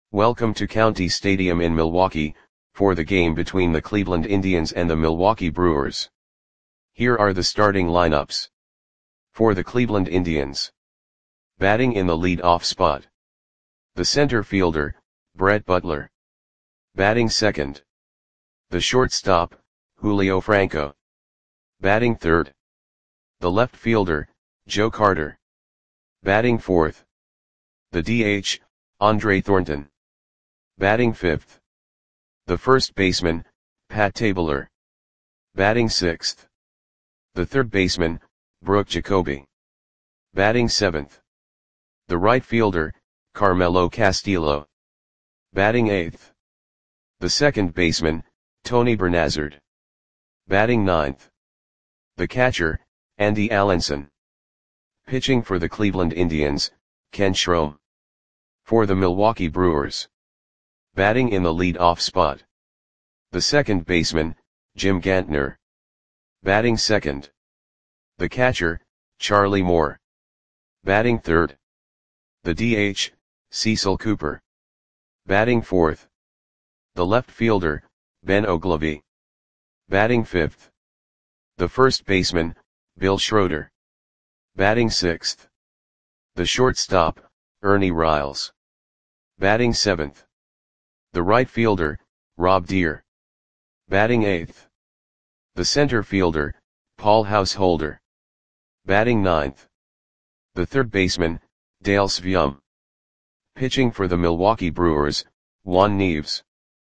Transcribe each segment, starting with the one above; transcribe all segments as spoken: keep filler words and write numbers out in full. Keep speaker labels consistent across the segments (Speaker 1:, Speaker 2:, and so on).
Speaker 1: Welcome to County Stadium in Milwaukee, for the game between the Cleveland Indians and the Milwaukee Brewers. Here are the starting lineups. For the Cleveland Indians. Batting in the lead-off spot. The center fielder, Brett Butler. Batting second. The shortstop, Julio Franco. Batting third. The left fielder, Joe Carter. Batting fourth. The D H, Andre Thornton. Batting fifth. The first baseman, Pat Tabler. Batting sixth. The third baseman, Brooke Jacoby. Batting seventh. The right fielder, Carmelo Castillo. Batting eighth. The second baseman, Tony Bernazard. Batting ninth. The catcher, Andy Allenson. Pitching for the Cleveland Indians, Ken Schrom. For the Milwaukee Brewers. Batting in the lead-off spot. The second baseman, Jim Gantner. Batting second. The catcher, Charlie Moore. Batting third. The D H, Cecil Cooper. Batting fourth. The left fielder, Ben Oglivie. Batting fifth. The first baseman, Bill Schroeder. Batting sixth. The shortstop, Ernie Riles. Batting seventh. The right fielder, Rob Deere. Batting eighth. The center fielder, Paul Householder. Batting ninth. The third baseman, Dale Sveum. Pitching for the Milwaukee Brewers, Juan Nieves.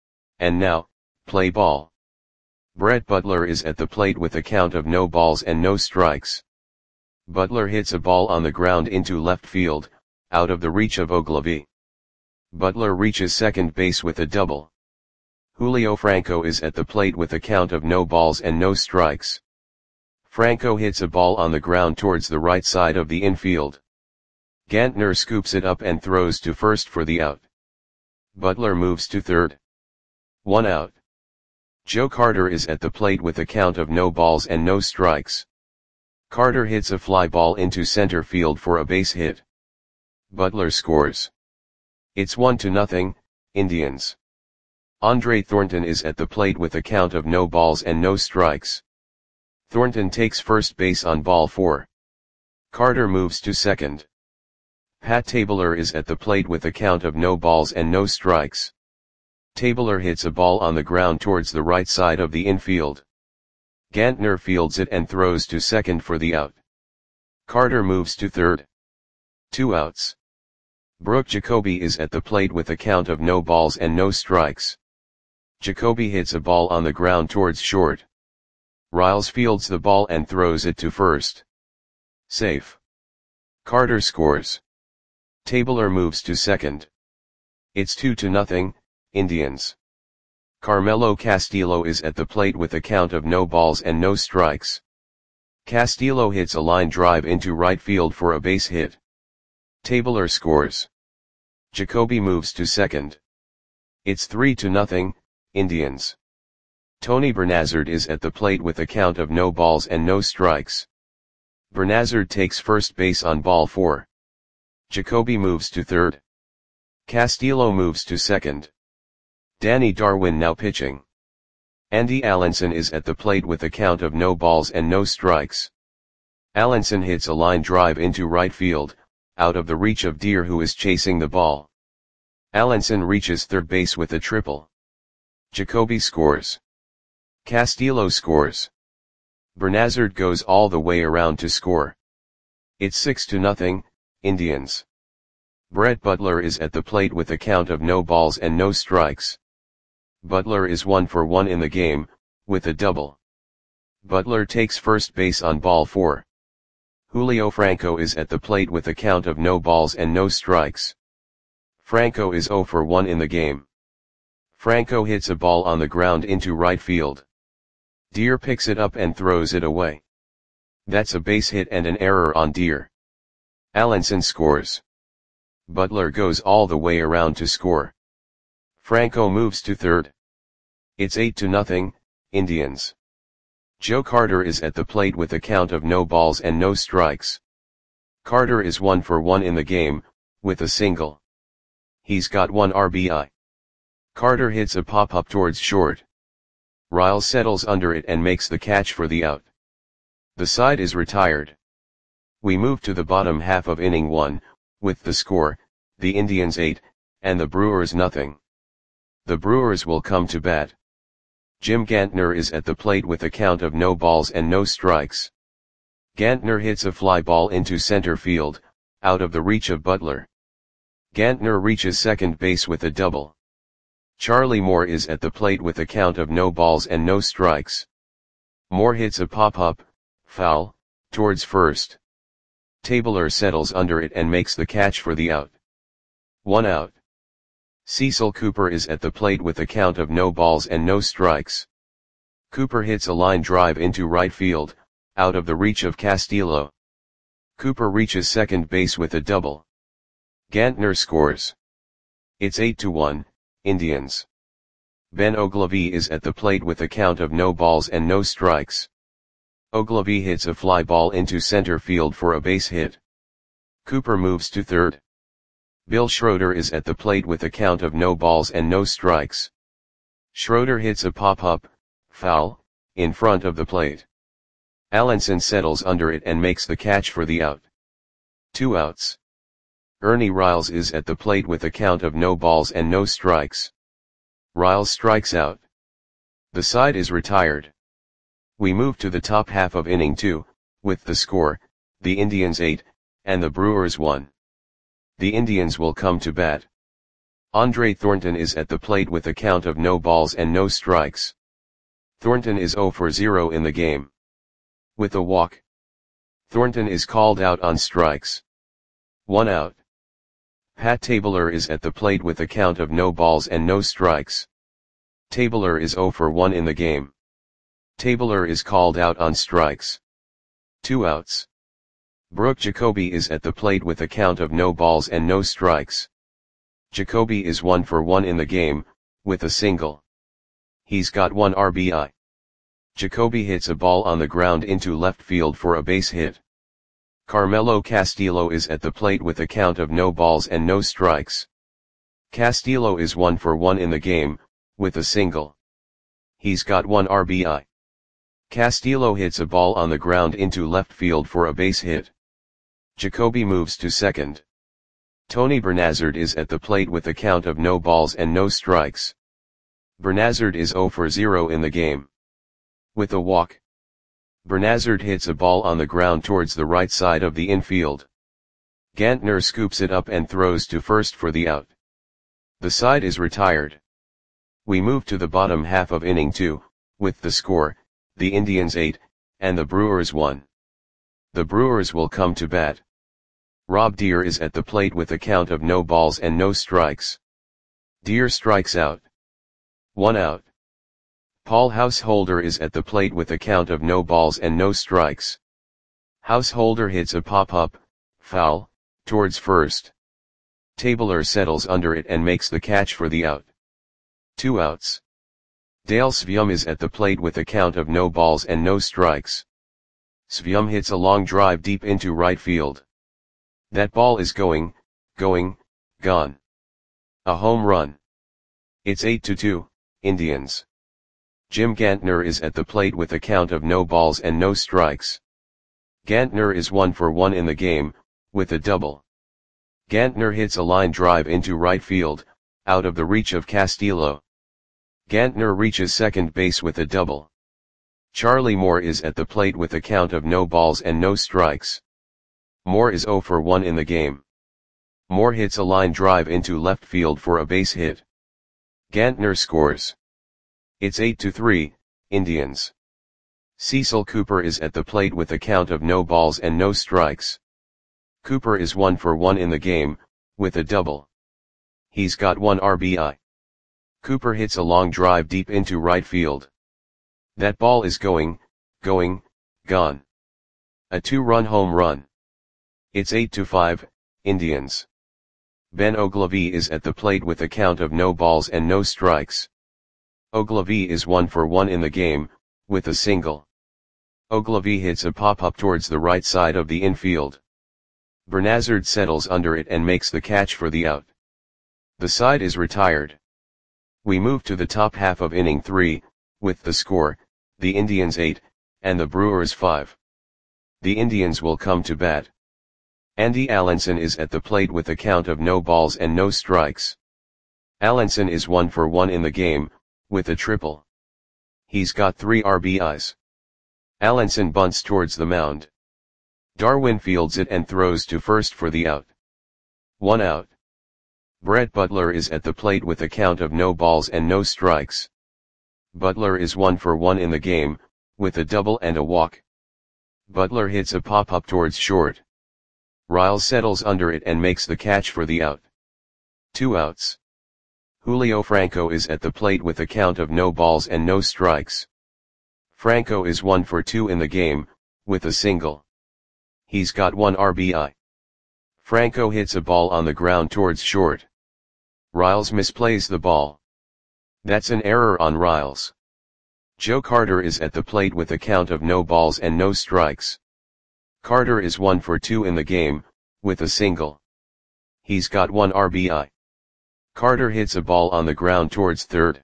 Speaker 1: And now, play ball. Brett Butler is at the plate with a count of no balls and no strikes. Butler hits a ball on the ground into left field, out of the reach of Oglivie. Butler reaches second base with a double. Julio Franco is at the plate with a count of no balls and no strikes. Franco hits a ball on the ground towards the right side of the infield. Gantner scoops it up and throws to first for the out. Butler moves to third. One out. Joe Carter is at the plate with a count of no balls and no strikes. Carter hits a fly ball into center field for a base hit. Butler scores. It's one to nothing, Indians. Andre Thornton is at the plate with a count of no balls and no strikes. Thornton takes first base on ball four. Carter moves to second. Pat Tabler is at the plate with a count of no balls and no strikes. Tabler hits a ball on the ground towards the right side of the infield. Gantner fields it and throws to second for the out. Carter moves to third. Two outs. Brooke Jacoby is at the plate with a count of no balls and no strikes. Jacoby hits a ball on the ground towards short. Riles fields the ball and throws it to first. Safe. Carter scores. Tabler moves to second. It's two to nothing, Indians. Carmelo Castillo is at the plate with a count of no balls and no strikes. Castillo hits a line drive into right field for a base hit. Tabler scores. Jacoby moves to second. It's three to nothing, Indians. Tony Bernazard is at the plate with a count of no balls and no strikes. Bernazard takes first base on ball four. Jacoby moves to third. Castillo moves to second. Danny Darwin now pitching. Andy Allenson is at the plate with a count of no balls and no strikes. Allenson hits a line drive into right field, out of the reach of Deere who is chasing the ball. Allenson reaches third base with a triple. Jacoby scores. Castillo scores. Bernazard goes all the way around to score. It's six to nothing, Indians. Brett Butler is at the plate with a count of no balls and no strikes. Butler is one for one in the game, with a double. Butler takes first base on ball four. Julio Franco is at the plate with a count of no balls and no strikes. Franco is zero for one in the game. Franco hits a ball on the ground into right field. Deere picks it up and throws it away. That's a base hit and an error on Deere. Allenson scores. Butler goes all the way around to score. Franco moves to third. It's eight to nothing, Indians. Joe Carter is at the plate with a count of no balls and no strikes. Carter is one for one in the game, with a single. He's got one R B I. Carter hits a pop-up towards short. Riles settles under it and makes the catch for the out. The side is retired. We move to the bottom half of inning one, with the score, the Indians eight, and the Brewers nothing. The Brewers will come to bat. Jim Gantner is at the plate with a count of no balls and no strikes. Gantner hits a fly ball into center field, out of the reach of Butler. Gantner reaches second base with a double. Charlie Moore is at the plate with a count of no balls and no strikes. Moore hits a pop-up, foul, towards first. Tabler settles under it and makes the catch for the out. One out. Cecil Cooper is at the plate with a count of no balls and no strikes. Cooper hits a line drive into right field, out of the reach of Castillo. Cooper reaches second base with a double. Gantner scores. It's eight to one, Indians. Ben Oglivie is at the plate with a count of no balls and no strikes. Oglivie hits a fly ball into center field for a base hit. Cooper moves to third. Bill Schroeder is at the plate with a count of no balls and no strikes. Schroeder hits a pop-up, foul, in front of the plate. Allenson settles under it and makes the catch for the out. Two outs. Ernie Riles is at the plate with a count of no balls and no strikes. Riles strikes out. The side is retired. We move to the top half of inning two, with the score, the Indians eight, and the Brewers one. The Indians will come to bat. Andre Thornton is at the plate with a count of no balls and no strikes. Thornton is zero for zero in the game. With a walk. Thornton is called out on strikes. One out. Pat Tabler is at the plate with a count of no balls and no strikes. Tabler is zero for one in the game. Tabler is called out on strikes. Two outs. Brooke Jacoby is at the plate with a count of no balls and no strikes. Jacoby is one for one in the game, with a single. He's got one R B I. Jacoby hits a ball on the ground into left field for a base hit. Carmelo Castillo is at the plate with a count of no balls and no strikes. Castillo is one for one in the game, with a single. He's got one R B I. Castillo hits a ball on the ground into left field for a base hit. Jacoby moves to second. Tony Bernazard is at the plate with a count of no balls and no strikes. Bernazard is zero for zero in the game. With a walk. Bernazard hits a ball on the ground towards the right side of the infield. Gantner scoops it up and throws to first for the out. The side is retired. We move to the bottom half of inning two, with the score, the Indians eight, and the Brewers one. The Brewers will come to bat. Rob Deere is at the plate with a count of no balls and no strikes. Deere strikes out. One out. Paul Householder is at the plate with a count of no balls and no strikes. Householder hits a pop-up, foul, towards first. Tabler settles under it and makes the catch for the out. Two outs. Dale Svium is at the plate with a count of no balls and no strikes. Svium hits a long drive deep into right field. That ball is going, going, gone. A home run. It's eight to two, Indians. Jim Gantner is at the plate with a count of no balls and no strikes. Gantner is one for one in the game, with a double. Gantner hits a line drive into right field, out of the reach of Castillo. Gantner reaches second base with a double. Charlie Moore is at the plate with a count of no balls and no strikes. Moore is zero for one in the game. Moore hits a line drive into left field for a base hit. Gantner scores. It's eight to three, Indians. Cecil Cooper is at the plate with a count of no balls and no strikes. Cooper is one for one in the game, with a double. He's got one R B I. Cooper hits a long drive deep into right field. That ball is going, going, gone. A two-run home run. It's eight to five, Indians. Ben Oglivie is at the plate with a count of no balls and no strikes. Oglivie is one for one in the game, with a single. Oglivie hits a pop-up towards the right side of the infield. Bernazard settles under it and makes the catch for the out. The side is retired. We move to the top half of inning three, with the score, the Indians eight, and the Brewers five. The Indians will come to bat. Andy Allenson is at the plate with a count of no balls and no strikes. Allenson is one for one in the game, with a triple. He's got three R B Is. Allenson bunts towards the mound. Darwin fields it and throws to first for the out. One out. Brett Butler is at the plate with a count of no balls and no strikes. Butler is one for one in the game, with a double and a walk. Butler hits a pop-up towards short. Riles settles under it and makes the catch for the out. Two outs. Julio Franco is at the plate with a count of no balls and no strikes. Franco is one for two in the game, with a single. He's got one R B I. Franco hits a ball on the ground towards short. Riles misplays the ball. That's an error on Riles. Joe Carter is at the plate with a count of no balls and no strikes. Carter is one for two in the game, with a single. He's got one R B I. Carter hits a ball on the ground towards third.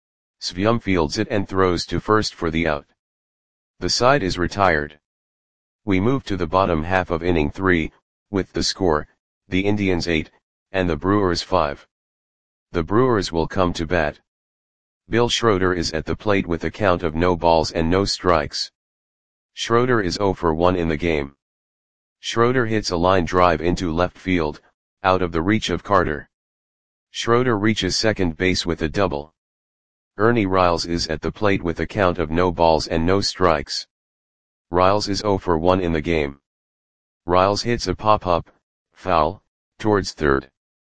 Speaker 1: Svium fields it and throws to first for the out. The side is retired. We move to the bottom half of inning three, with the score, the Indians eight, and the Brewers five. The Brewers will come to bat. Bill Schroeder is at the plate with a count of no balls and no strikes. Schroeder is zero for one in the game. Schroeder hits a line drive into left field, out of the reach of Carter. Schroeder reaches second base with a double. Ernie Riles is at the plate with a count of no balls and no strikes. Riles is zero for one in the game. Riles hits a pop-up, foul, towards third.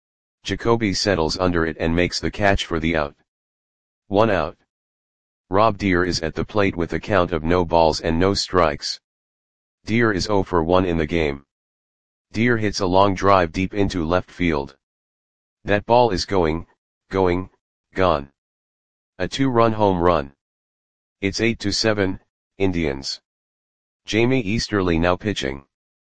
Speaker 1: Jacoby settles under it and makes the catch for the out. One out. Rob Deer is at the plate with a count of no balls and no strikes. Deer is zero for one in the game. Deer hits a long drive deep into left field. That ball is going, going, gone. A two-run home run. It's eight to seven, Indians. Jamie Easterly now pitching.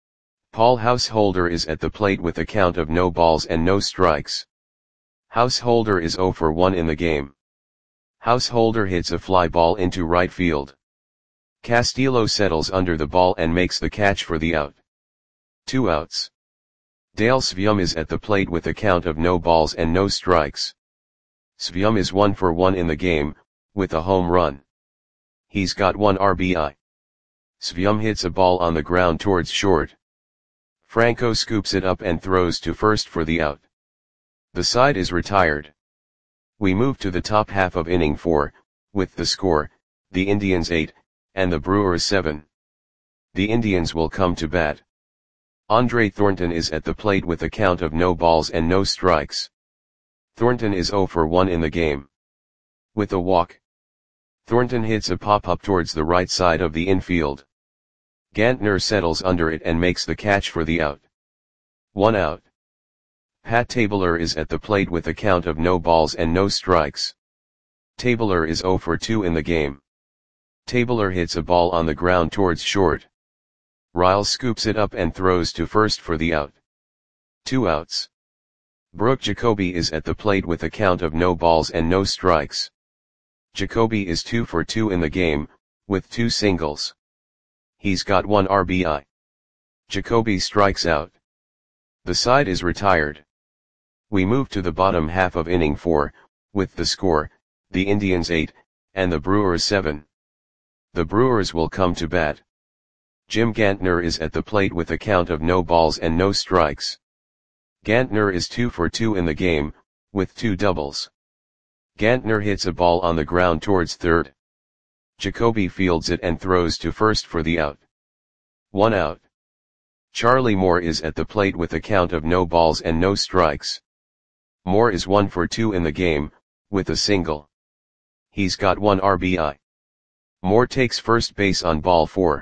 Speaker 1: Paul Householder is at the plate with a count of no balls and no strikes. Householder is zero for one in the game. Householder hits a fly ball into right field. Castillo settles under the ball and makes the catch for the out. Two outs. Dale Svium is at the plate with a count of no balls and no strikes. Svium is one for one in the game, with a home run. He's got one R B I. Svium hits a ball on the ground towards short. Franco scoops it up and throws to first for the out. The side is retired. We move to the top half of inning four, with the score, the Indians eight, and the Brewers seven. The Indians will come to bat. Andre Thornton is at the plate with a count of no balls and no strikes. Thornton is zero for one in the game. With a walk. Thornton hits a pop-up towards the right side of the infield. Gantner settles under it and makes the catch for the out. One out. Pat Tabler is at the plate with a count of no balls and no strikes. Tabler is zero for two in the game. Tabler hits a ball on the ground towards short. Riles scoops it up and throws to first for the out. Two outs. Brooke Jacoby is at the plate with a count of no balls and no strikes. Jacoby is two for two in the game, with two singles. He's got one R B I. Jacoby strikes out. The side is retired. We move to the bottom half of inning four, with the score, the Indians eight, and the Brewers seven. The Brewers will come to bat. Jim Gantner is at the plate with a count of no balls and no strikes. Gantner is two for two in the game, with two doubles. Gantner hits a ball on the ground towards third. Jacoby fields it and throws to first for the out. One out. Charlie Moore is at the plate with a count of no balls and no strikes. Moore is one for two in the game, with a single. He's got one R B I. Moore takes first base on ball four.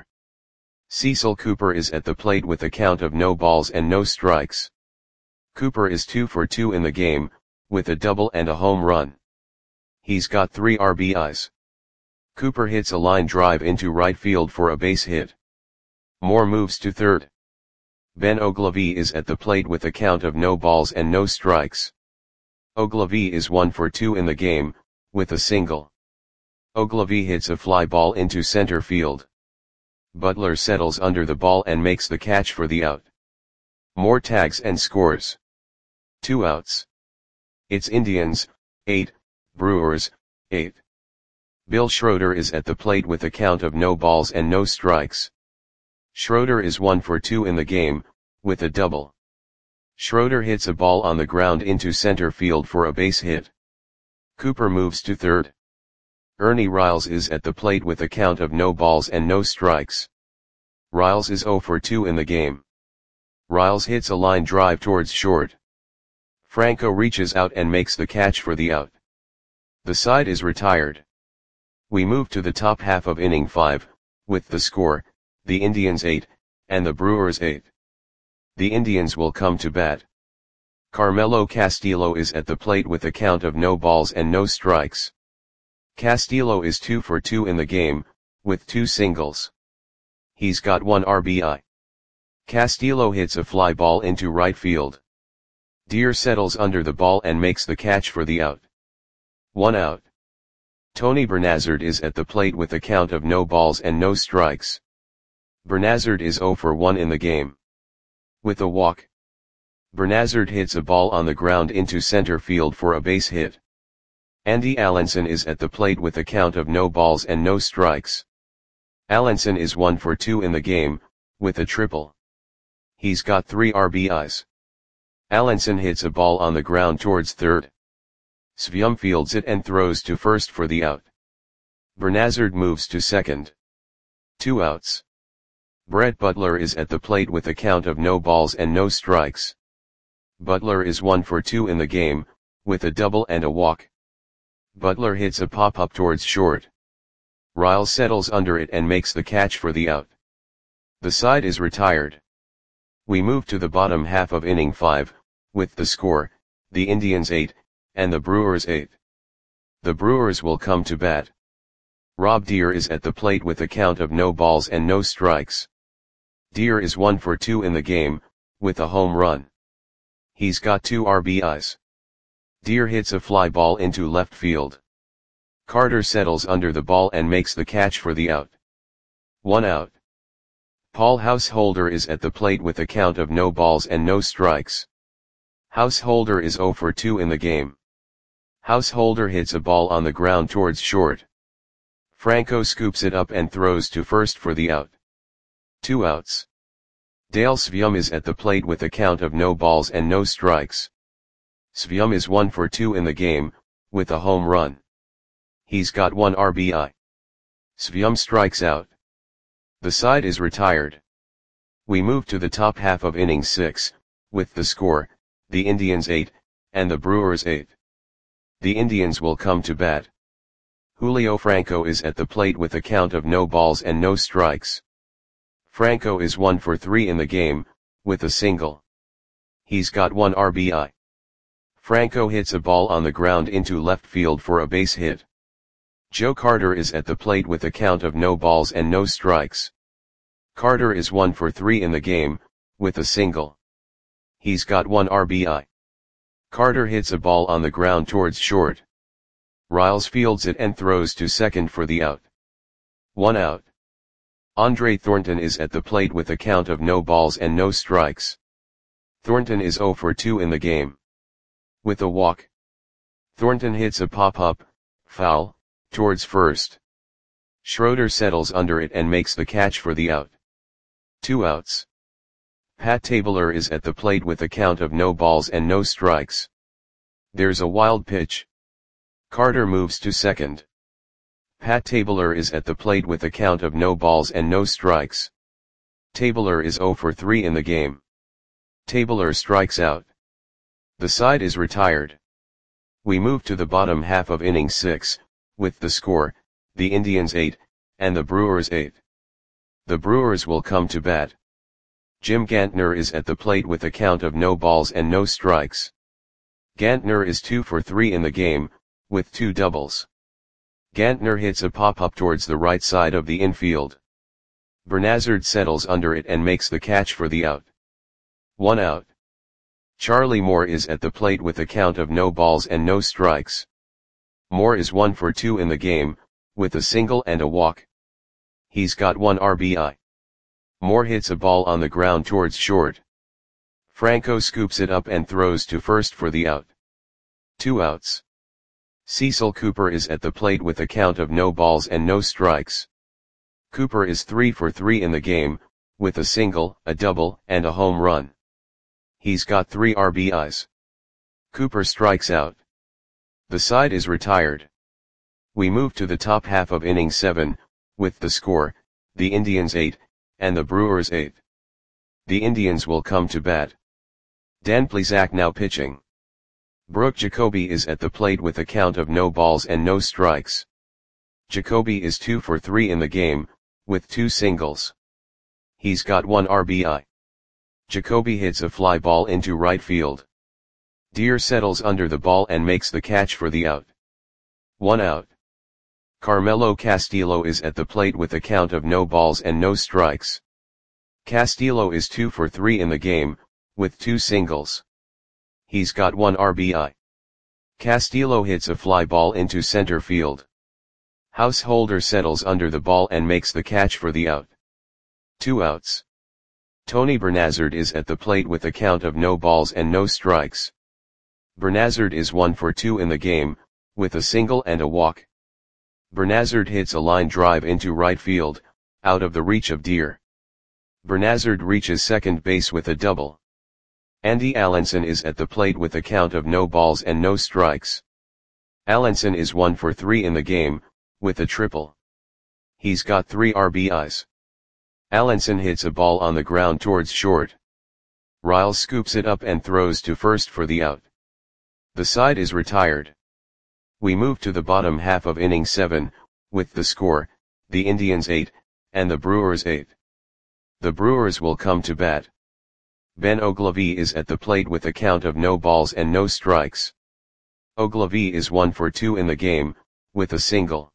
Speaker 1: Cecil Cooper is at the plate with a count of no balls and no strikes. Cooper is two for two in the game, with a double and a home run. He's got three R B Is. Cooper hits a line drive into right field for a base hit. Moore moves to third. Ben Ogilvy is at the plate with a count of no balls and no strikes. Ogilvy is one for two in the game, with a single. Ogilvy hits a fly ball into center field. Butler settles under the ball and makes the catch for the out. Moore tags and scores. Two outs. It's Indians, eight, Brewers, eight. Bill Schroeder is at the plate with a count of no balls and no strikes. Schroeder is one for two in the game, with a double. Schroeder hits a ball on the ground into center field for a base hit. Cooper moves to third. Ernie Riles is at the plate with a count of no balls and no strikes. Riles is zero for two in the game. Riles hits a line drive towards short. Franco reaches out and makes the catch for the out. The side is retired. We move to the top half of inning five, with the score, the Indians eight, and the Brewers eight. The Indians will come to bat. Carmelo Castillo is at the plate with a count of no balls and no strikes. Castillo is two for two in the game, with two singles. He's got one R B I. Castillo hits a fly ball into right field. Deer settles under the ball and makes the catch for the out. One out. Tony Bernazard is at the plate with a count of no balls and no strikes. Bernazard is zero for one in the game. With a walk. Bernazard hits a ball on the ground into center field for a base hit. Andy Allenson is at the plate with a count of no balls and no strikes. Allenson is one for two in the game, with a triple. He's got three R B Is. Allenson hits a ball on the ground towards third. Svium fields it and throws to first for the out. Bernazard moves to second. Two outs. Brett Butler is at the plate with a count of no balls and no strikes. Butler is one for two in the game, with a double and a walk. Butler hits a pop-up towards short. Riles settles under it and makes the catch for the out. The side is retired. We move to the bottom half of inning five, with the score, the Indians eight, and the Brewers eight. The Brewers will come to bat. Rob Deer is at the plate with a count of no balls and no strikes. Deer is one for two in the game, with a home run. He's got two R B Is. Deer hits a fly ball into left field. Carter settles under the ball and makes the catch for the out. One out. Paul Householder is at the plate with a count of no balls and no strikes. Householder is zero for two in the game. Householder hits a ball on the ground towards short. Franco scoops it up and throws to first for the out. Two outs. Dale Svium is at the plate with a count of no balls and no strikes. Svium is one for two in the game, with a home run. He's got one R B I. Svium strikes out. The side is retired. We move to the top half of inning six, with the score, the Indians eight, and the Brewers eight. The Indians will come to bat. Julio Franco is at the plate with a count of no balls and no strikes. Franco is one for three in the game, with a single. He's got one R B I. Franco hits a ball on the ground into left field for a base hit. Joe Carter is at the plate with a count of no balls and no strikes. Carter is one for three in the game, with a single. He's got one R B I. Carter hits a ball on the ground towards short. Riles fields it and throws to second for the out. One out. Andre Thornton is at the plate with a count of no balls and no strikes. Thornton is zero for two in the game. With a walk. Thornton hits a pop-up, foul, towards first. Schroeder settles under it and makes the catch for the out. Two outs. Pat Tabler is at the plate with a count of no balls and no strikes. There's a wild pitch. Carter moves to second. Pat Tabler is at the plate with a count of no balls and no strikes. Tabler is zero for three in the game. Tabler strikes out. The side is retired. We move to the bottom half of inning six, with the score, the Indians eight, and the Brewers eight. The Brewers will come to bat. Jim Gantner is at the plate with a count of no balls and no strikes. Gantner is two for three in the game, with two doubles. Gantner hits a pop-up towards the right side of the infield. Bernazard settles under it and makes the catch for the out. One out. Charlie Moore is at the plate with a count of no balls and no strikes. Moore is one for two in the game, with a single and a walk. He's got one R B I. Moore hits a ball on the ground towards short. Franco scoops it up and throws to first for the out. Two outs. Cecil Cooper is at the plate with a count of no balls and no strikes. Cooper is three for three in the game, with a single, a double, and a home run. He's got three R B Is. Cooper strikes out. The side is retired. We move to the top half of inning seven, with the score, the Indians eight, and the Brewers eight. The Indians will come to bat. Dan Plesac now pitching. Brooke Jacoby is at the plate with a count of no balls and no strikes. Jacoby is two for three in the game, with two singles. He's got one R B I. Jacoby hits a fly ball into right field. Deer settles under the ball and makes the catch for the out. One out. Carmelo Castillo is at the plate with a count of no balls and no strikes. Castillo is two for three in the game, with two singles. He's got one R B I. Castillo hits a fly ball into center field. Householder settles under the ball and makes the catch for the out. Two outs. Tony Bernazard is at the plate with a count of no balls and no strikes. Bernazard is one for two in the game, with a single and a walk. Bernazard hits a line drive into right field, out of the reach of Deer. Bernazard reaches second base with a double. Andy Allenson is at the plate with a count of no balls and no strikes. Allenson is one for three in the game, with a triple. He's got three R B Is. Allenson hits a ball on the ground towards short. Riles scoops it up and throws to first for the out. The side is retired. We move to the bottom half of inning seven, with the score, the Indians eight, and the Brewers eight. The Brewers will come to bat. Ben Ogilvie is at the plate with a count of no balls and no strikes. Ogilvie is one for two in the game, with a single.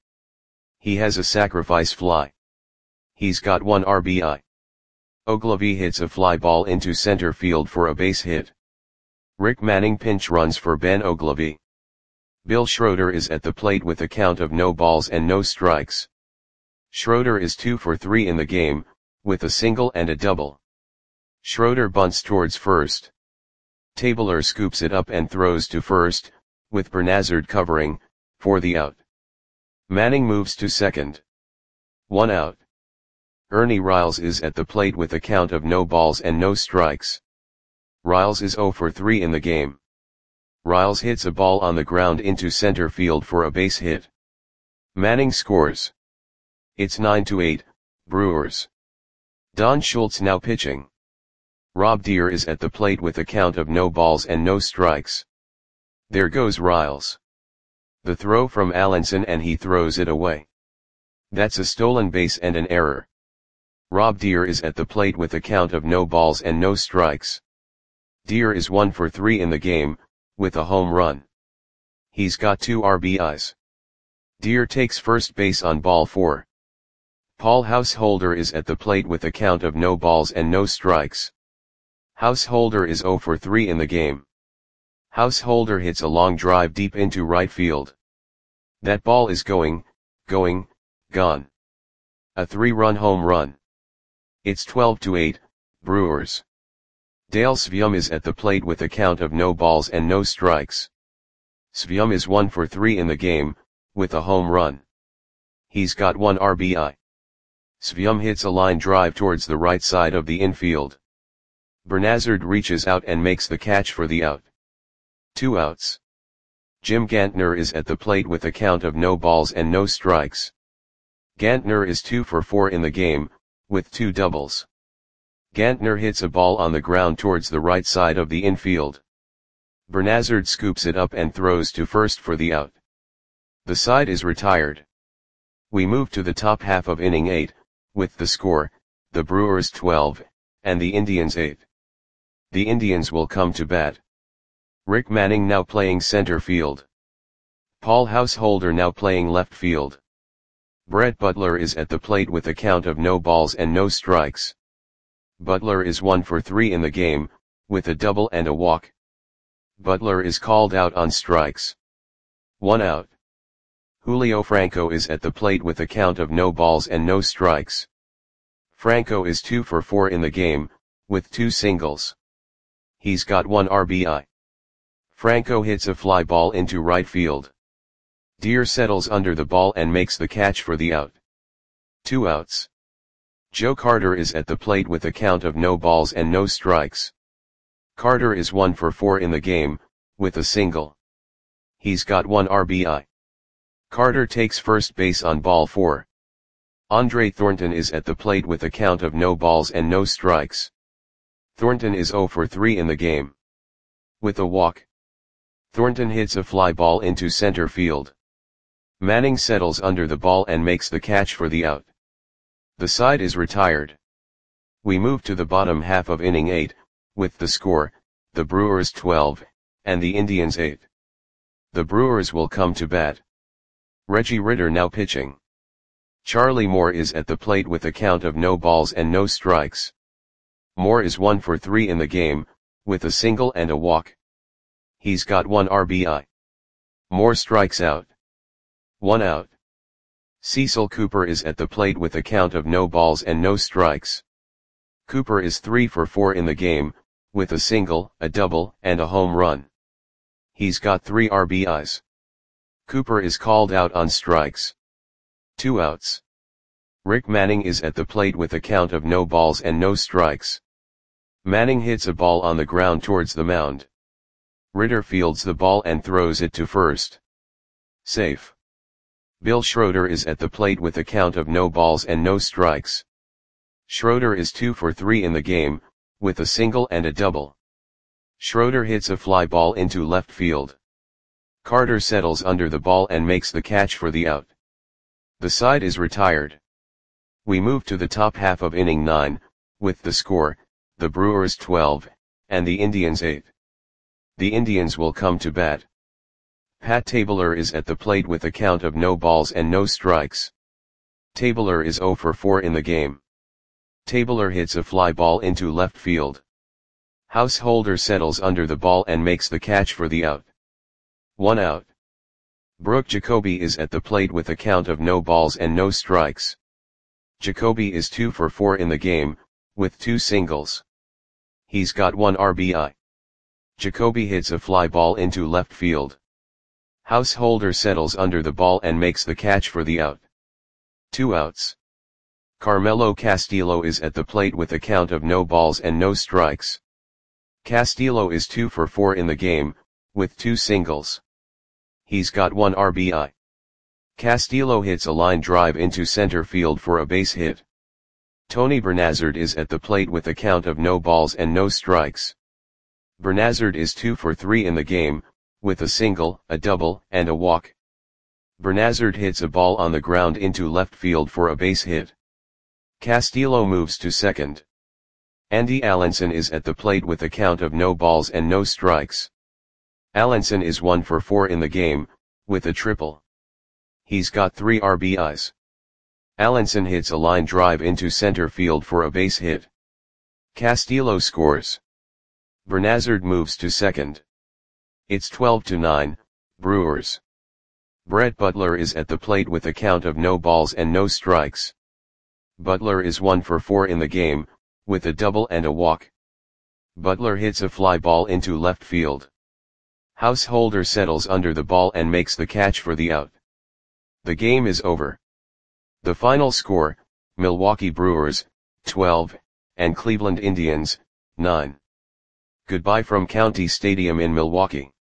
Speaker 1: He has a sacrifice fly. He's got one R B I. Ogilvie hits a fly ball into center field for a base hit. Rick Manning pinch runs for Ben Ogilvie. Bill Schroeder is at the plate with a count of no balls and no strikes. Schroeder is two for three in the game, with a single and a double. Schroeder bunts towards first. Tabler scoops it up and throws to first, with Bernazard covering, for the out. Manning moves to second. One out. Ernie Riles is at the plate with a count of no balls and no strikes. Riles is zero for three in the game. Riles hits a ball on the ground into center field for a base hit. Manning scores. It's nine to eight, Brewers. Don Schultz now pitching. Rob Deer is at the plate with a count of no balls and no strikes. There goes Riles. The throw from Allenson and he throws it away. That's a stolen base and an error. Rob Deer is at the plate with a count of no balls and no strikes. Deer is one for three in the game, with a home run. He's got two R B Is. Deer takes first base on ball four. Paul Householder is at the plate with a count of no balls and no strikes. Householder is zero for three in the game. Householder hits a long drive deep into right field. That ball is going, going, gone. A three-run home run. It's twelve to eight, Brewers. Dale Svium is at the plate with a count of no balls and no strikes. Svium is one for three in the game, with a home run. He's got one R B I. Svium hits a line drive towards the right side of the infield. Bernazard reaches out and makes the catch for the out. Two outs. Jim Gantner is at the plate with a count of no balls and no strikes. Gantner is two for four in the game, with two doubles. Gantner hits a ball on the ground towards the right side of the infield. Bernazard scoops it up and throws to first for the out. The side is retired. We move to the top half of inning eight, with the score, the Brewers twelve, and the Indians eight. The Indians will come to bat. Rick Manning now playing center field. Paul Householder now playing left field. Brett Butler is at the plate with a count of no balls and no strikes. Butler is one for three in the game, with a double and a walk. Butler is called out on strikes. One out. Julio Franco is at the plate with a count of no balls and no strikes. Franco is two for four in the game, with two singles. He's got one R B I. Franco hits a fly ball into right field. Deer settles under the ball and makes the catch for the out. Two outs. Joe Carter is at the plate with a count of no balls and no strikes. Carter is one for four in the game, with a single. He's got one R B I. Carter takes first base on ball four. Andre Thornton is at the plate with a count of no balls and no strikes. Thornton is zero for three in the game. With a walk. Thornton hits a fly ball into center field. Manning settles under the ball and makes the catch for the out. The side is retired. We move to the bottom half of inning eight, with the score, the Brewers twelve, and the Indians eight. The Brewers will come to bat. Reggie Ritter now pitching. Charlie Moore is at the plate with a count of no balls and no strikes. Moore is one for three in the game, with a single and a walk. He's got one R B I. Moore strikes out. One out. Cecil Cooper is at the plate with a count of no balls and no strikes. Cooper is three for four in the game, with a single, a double, and a home run. He's got three R B Is. Cooper is called out on strikes. Two outs. Rick Manning is at the plate with a count of no balls and no strikes. Manning hits a ball on the ground towards the mound. Ritter fields the ball and throws it to first. Safe. Bill Schroeder is at the plate with a count of no balls and no strikes. Schroeder is two for three in the game, with a single and a double. Schroeder hits a fly ball into left field. Carter settles under the ball and makes the catch for the out. The side is retired. We move to the top half of inning nine, with the score, the Brewers twelve, and the Indians eight. The Indians will come to bat. Pat Tabler is at the plate with a count of no balls and no strikes. Tabler is zero for four in the game. Tabler hits a fly ball into left field. Householder settles under the ball and makes the catch for the out. One out. Brooke Jacoby is at the plate with a count of no balls and no strikes. Jacoby is two for four in the game, with two singles. He's got one R B I. Jacoby hits a fly ball into left field. Householder settles under the ball and makes the catch for the out. Two outs. Carmelo Castillo is at the plate with a count of no balls and no strikes. Castillo is two for four in the game, with two singles. He's got one R B I. Castillo hits a line drive into center field for a base hit. Tony Bernazard is at the plate with a count of no balls and no strikes. Bernazard is two for three in the game, with a single, a double, and a walk. Bernazard hits a ball on the ground into left field for a base hit. Castillo moves to second. Andy Allenson is at the plate with a count of no balls and no strikes. Allenson is one for four in the game, with a triple. He's got three R B Is. Allenson hits a line drive into center field for a base hit. Castillo scores. Bernazard moves to second. It's twelve to nine, Brewers. Brett Butler is at the plate with a count of no balls and no strikes. Butler is one for four in the game, with a double and a walk. Butler hits a fly ball into left field. Householder settles under the ball and makes the catch for the out. The game is over. The final score, Milwaukee Brewers, twelve, and Cleveland Indians, nine. Goodbye from County Stadium in Milwaukee.